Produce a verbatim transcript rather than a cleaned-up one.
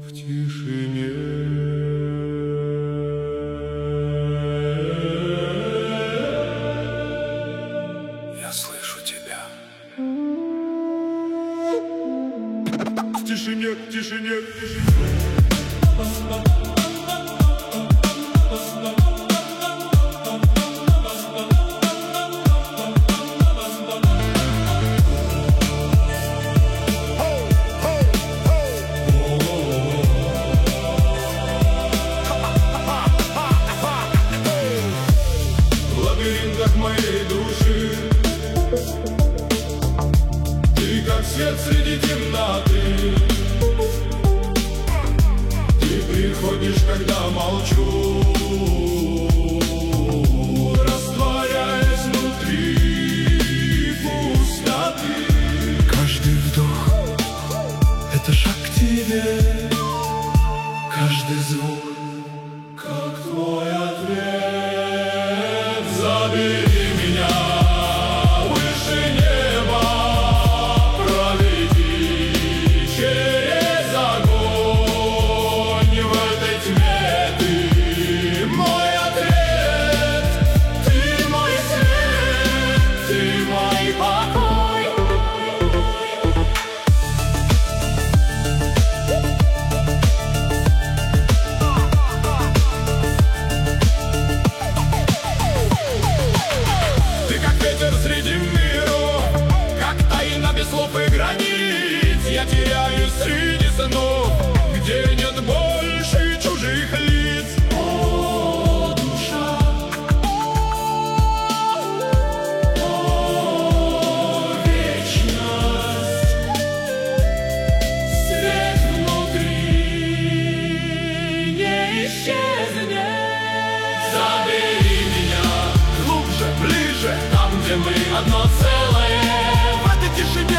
в тишине. Я слышу тебя. В тишине, в тишине, в тишине. Моей души ты как свет среди темноты. Ты приходишь, когда молчу, растворяясь внутри пустоты. Каждый вдох — это шаг к тебе, каждый звук — как твой ответ. Забери среди миров, как тайна без слов и границ. Я теряюсь среди снов, где нет больше чужих лиц. О, душа, о, вечность, свет внутри не исчезнет. Забери меня глубже, ближе, там, где мы одно целое, в этой тишине.